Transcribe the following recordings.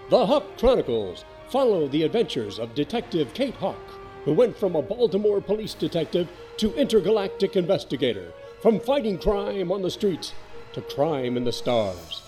The Hawk Chronicles follow the adventures of Detective Kate Hawk, who went from a Baltimore police detective to intergalactic investigator, from fighting crime on the streets to crime in the stars.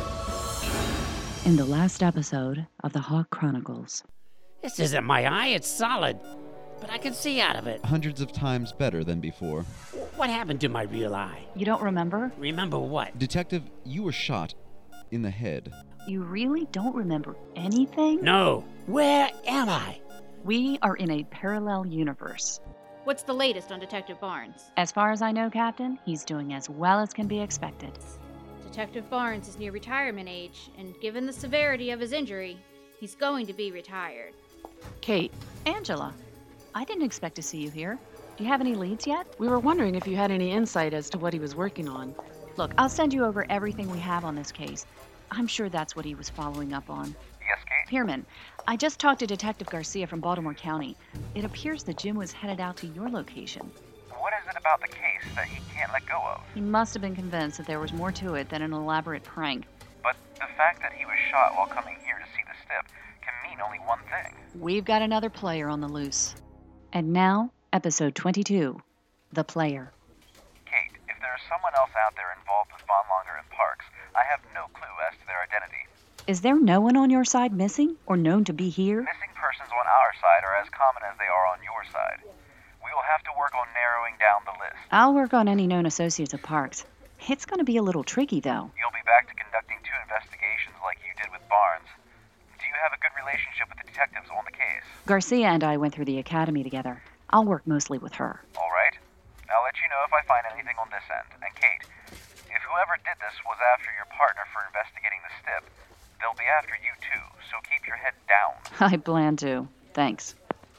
In the last episode of The Hawk Chronicles. This isn't my eye, it's solid, but I can see out of it. Hundreds of times better than before. What happened to my real eye? You don't remember? Remember what? Detective, you were shot in the head. You really don't remember anything? No. Where am I? We are in a parallel universe. What's the latest on Detective Barnes? As far as I know, Captain, he's doing as well as can be expected. Detective Barnes is near retirement age, and given the severity of his injury, he's going to be retired. Kate, Angela, I didn't expect to see you here. Do you have any leads yet? we were wondering if you had any insight as to what he was working on. Look, I'll send you over everything we have on this case. I'm sure that's what he was following up on. Yes, Kate? Pierman, I just talked to Detective Garcia from Baltimore County. It appears that Jim was headed out to your location. What is it about the case that he can't let go of? He must have been convinced that there was more to it than an elaborate prank. But the fact that he was shot while coming here to see the stip can mean only one thing. We've got another player on the loose. And now, episode 22, The Player. Kate, if there is someone else out there involved with Von Longer and Parks, I have no clue as to their identity. Is there no one on your side missing or known to be here? Missing persons on our side are as common as they are on your side. We will have to work on narrowing down the list. I'll work on any known associates of Parks. It's going to be a little tricky, though. You'll be back to conducting 2 investigations like you did with Barnes. Do you have a good relationship with the detectives on the case? Garcia and I went through the academy together. I'll work mostly with her. All right. I'll let you know if I find anything on this end. And Kate, if whoever did this was after your partner for investigating the stip, they'll be after you too, so keep your head down. I plan to. Thanks.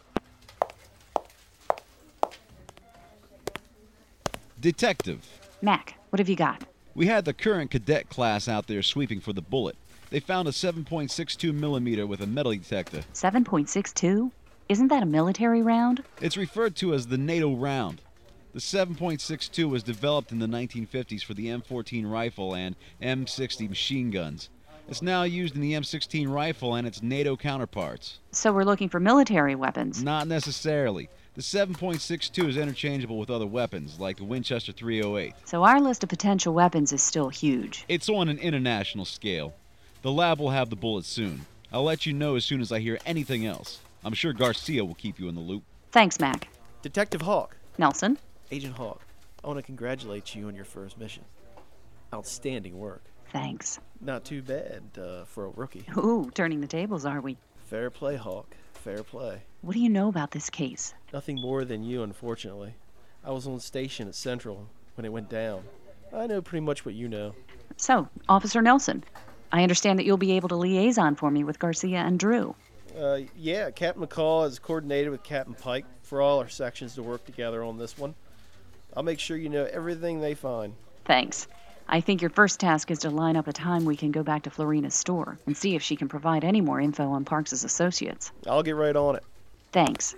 Detective, Mac, what have you got? we had the current cadet class out there sweeping for the bullet. They found a 7.62 millimeter with a metal detector. 7.62? Isn't that a military round? It's referred to as the NATO round. The 7.62 was developed in the 1950s for the M14 rifle and M60 machine guns. It's now used in the M16 rifle and its NATO counterparts. So we're looking for military weapons. Not necessarily. The 7.62 is interchangeable with other weapons, like the Winchester 308. So our list of potential weapons is still huge. It's on an international scale. The lab will have the bullets soon. I'll let you know as soon as I hear anything else. I'm sure Garcia will keep you in the loop. Thanks, Mac. Detective Hawk, Nelson? Agent Hawk, I want to congratulate you on your first mission. Outstanding work. Thanks. Not too bad for a rookie. Ooh, turning the tables, are we? Fair play, Hawk. Fair play. What do you know about this case? Nothing more than you, unfortunately. I was on station at Central when it went down. I know pretty much what you know. So, Officer Nelson, I understand that you'll be able to liaison for me with Garcia and Drew. Yeah, Captain McCall has coordinated with Captain Pike for all our sections to work together on this one. I'll make sure you know everything they find. Thanks. I think your first task is to line up a time we can go back to Florina's store and see if she can provide any more info on Parks' associates. I'll get right on it. Thanks.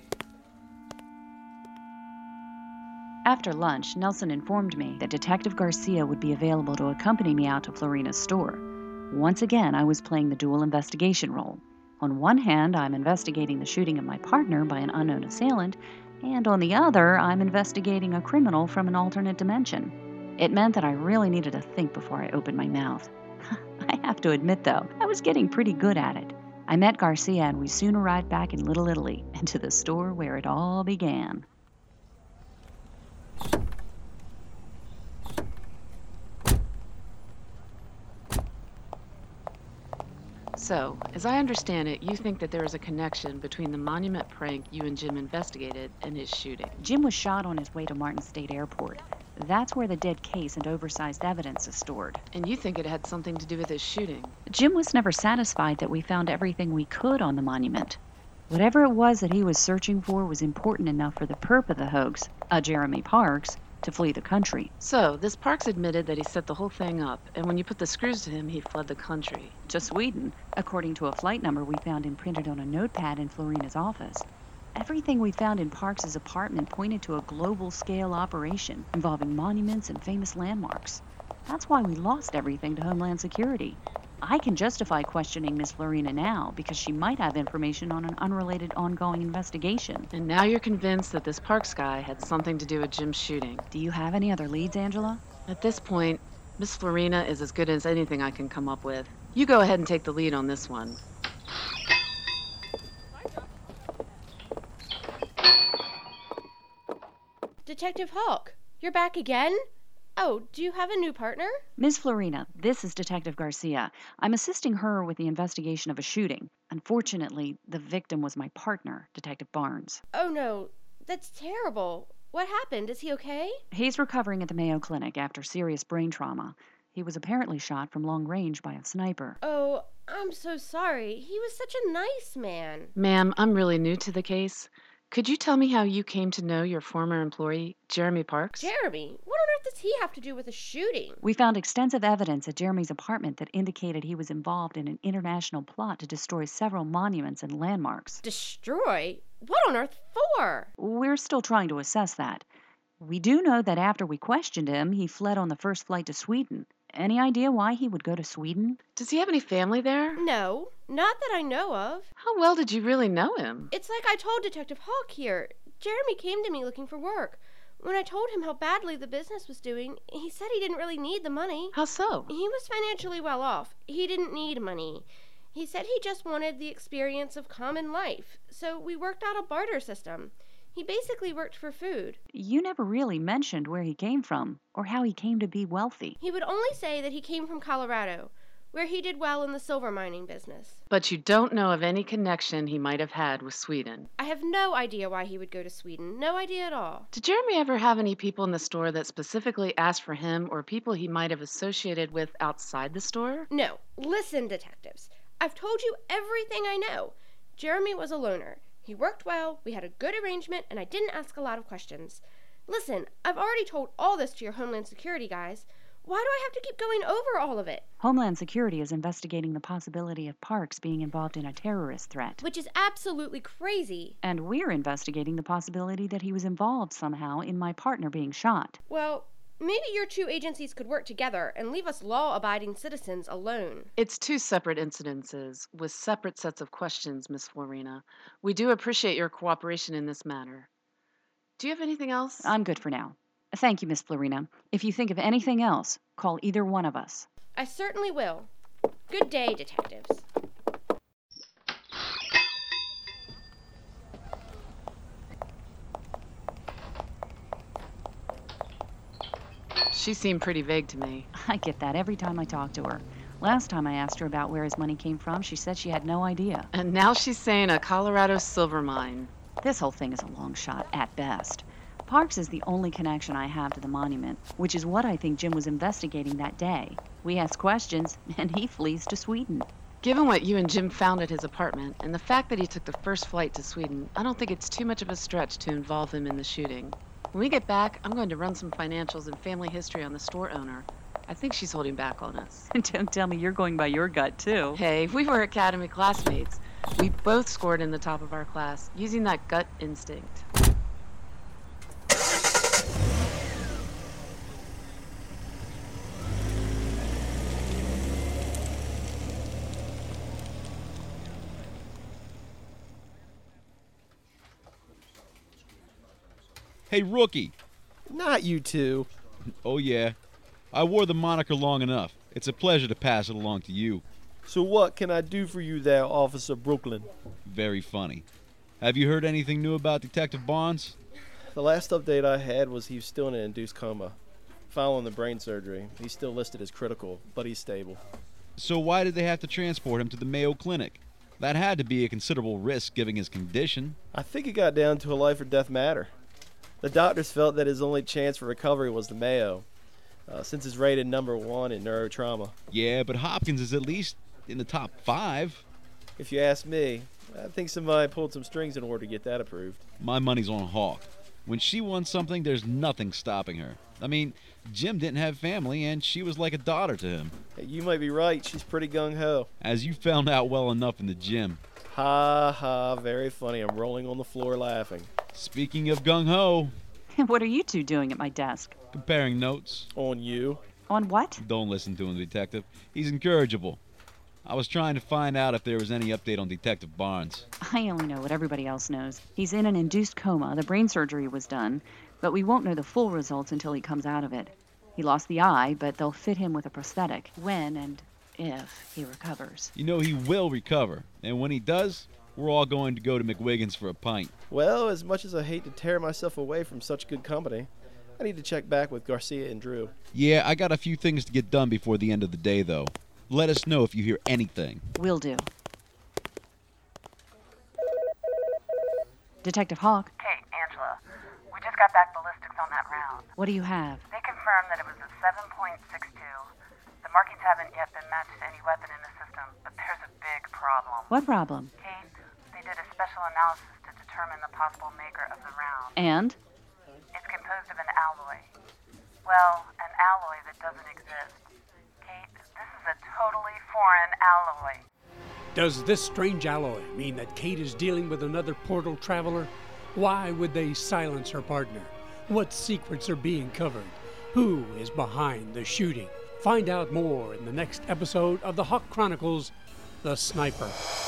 After lunch, Nelson informed me that Detective Garcia would be available to accompany me out to Florina's store. Once again, I was playing the dual investigation role. On one hand, I'm investigating the shooting of my partner by an unknown assailant, and on the other, I'm investigating a criminal from an alternate dimension. It meant that I really needed to think before I opened my mouth. I have to admit, though, I was getting pretty good at it. I met Garcia, and we soon arrived back in Little Italy, and to the store where it all began. So, as I understand it, you think that there is a connection between the monument prank you and Jim investigated and his shooting. Jim was shot on his way to Martin State Airport. That's where the dead case and oversized evidence is stored. And you think it had something to do with his shooting. Jim was never satisfied that we found everything we could on the monument. Whatever it was that he was searching for was important enough for the perp of the hoax, Jeremy Parks, to flee the country. So, this Parks admitted that he set the whole thing up, and when you put the screws to him, he fled the country. To Sweden, according to a flight number we found imprinted on a notepad in Florina's office. Everything we found in Parks' apartment pointed to a global-scale operation involving monuments and famous landmarks. That's why we lost everything to Homeland Security. I can justify questioning Miss Florina now because she might have information on an unrelated ongoing investigation. And now you're convinced that this Parks guy had something to do with Jim's shooting. Do you have any other leads, Angela? At this point, Miss Florina is as good as anything I can come up with. You go ahead and take the lead on this one. Detective Hawk, you're back again? Oh, do you have a new partner? Miss Florina, this is Detective Garcia. I'm assisting her with the investigation of a shooting. Unfortunately, the victim was my partner, Detective Barnes. Oh no, that's terrible. What happened? Is he okay? He's recovering at the Mayo Clinic after serious brain trauma. He was apparently shot from long range by a sniper. Oh, I'm so sorry. He was such a nice man. Ma'am, I'm really new to the case. Could you tell me how you came to know your former employee, Jeremy Parks? Jeremy? What on earth does he have to do with a shooting? We found extensive evidence at Jeremy's apartment that indicated he was involved in an international plot to destroy several monuments and landmarks. Destroy? What on earth for? We're still trying to assess that. We do know that after we questioned him, he fled on the first flight to Sweden. Any idea why he would go to Sweden? Does he have any family there? No, not that I know of. How well did you really know him? It's like I told Detective Hawk here. Jeremy came to me looking for work. When I told him how badly the business was doing, he said he didn't really need the money. How so? He was financially well off. He didn't need money. He said he just wanted the experience of common life. So we worked out a barter system. He basically worked for food. You never really mentioned where he came from or how he came to be wealthy. He would only say that he came from Colorado, where he did well in the silver mining business. But you don't know of any connection he might have had with Sweden. I have no idea why he would go to Sweden. No idea at all. Did Jeremy ever have any people in the store that specifically asked for him or people he might have associated with outside the store? No. Listen, detectives. I've told you everything I know. Jeremy was a loner. He worked well, we had a good arrangement, and I didn't ask a lot of questions. Listen, I've already told all this to your Homeland Security guys. Why do I have to keep going over all of it? Homeland Security is investigating the possibility of Parks being involved in a terrorist threat. Which is absolutely crazy. And we're investigating the possibility that he was involved somehow in my partner being shot. Well, maybe your two agencies could work together and leave us law-abiding citizens alone. It's two separate incidences with separate sets of questions, Miss Florina. We do appreciate your cooperation in this matter. Do you have anything else? I'm good for now. Thank you, Miss Florina. If you think of anything else, call either one of us. I certainly will. Good day, detectives. She seemed pretty vague to me. I get that every time I talk to her. Last time I asked her about where his money came from, she said she had no idea. And now she's saying a Colorado silver mine. This whole thing is a long shot, at best. Parks is the only connection I have to the monument, which is what I think Jim was investigating that day. We ask questions, and he flees to Sweden. Given what you and Jim found at his apartment, and the fact that he took the first flight to Sweden, I don't think it's too much of a stretch to involve him in the shooting. When we get back, I'm going to run some financials and family history on the store owner. I think she's holding back on us. Don't tell me you're going by your gut, too. Hey, we were academy classmates. We both scored in the top of our class, using that gut instinct. Hey, rookie. Not you two. Oh, yeah. I wore the moniker long enough. It's a pleasure to pass it along to you. So what can I do for you there, Officer Brooklyn? Very funny. Have you heard anything new about Detective Barnes? The last update I had was he was still in an induced coma. Following the brain surgery, he's still listed as critical, but he's stable. So why did they have to transport him to the Mayo Clinic? That had to be a considerable risk given his condition. I think it got down to a life or death matter. The doctors felt that his only chance for recovery was the Mayo, since it's rated #1 in neurotrauma. Yeah, but Hopkins is at least in the top 5. If you ask me, I think somebody pulled some strings in order to get that approved. My money's on Hawk. When she wants something, there's nothing stopping her. I mean, Jim didn't have family, and she was like a daughter to him. Hey, you might be right. She's pretty gung-ho. As you found out well enough in the gym. Ha ha, very funny. I'm rolling on the floor laughing. Speaking of gung-ho. What are you two doing at my desk? Comparing notes. On you. On what? Don't listen to him, detective. He's incorrigible. I was trying to find out if there was any update on Detective Barnes. I only know what everybody else knows. He's in an induced coma, the brain surgery was done, but we won't know the full results until he comes out of it. He lost the eye, but they'll fit him with a prosthetic when and if he recovers. You know he will recover, and when he does, we're all going to go to McWiggins for a pint. Well, as much as I hate to tear myself away from such good company, I need to check back with Garcia and Drew. Yeah, I got a few things to get done before the end of the day, though. Let us know if you hear anything. Will do. Detective Hawk. Kate, Angela, we just got back ballistics on that round. What do you have? They confirmed that it was a 7.62. The markings haven't yet been matched to any weapon in the system, but there's a big problem. What problem? Kate, they did a special analysis to determine the possible maker of the round. And? It's composed of an alloy. Well, an alloy that doesn't exist. Kate, this is a totally foreign alloy. Does this strange alloy mean that Kate is dealing with another portal traveler? Why would they silence her partner? What secrets are being covered? Who is behind the shooting? Find out more in the next episode of the Hawk Chronicles, The Sniper.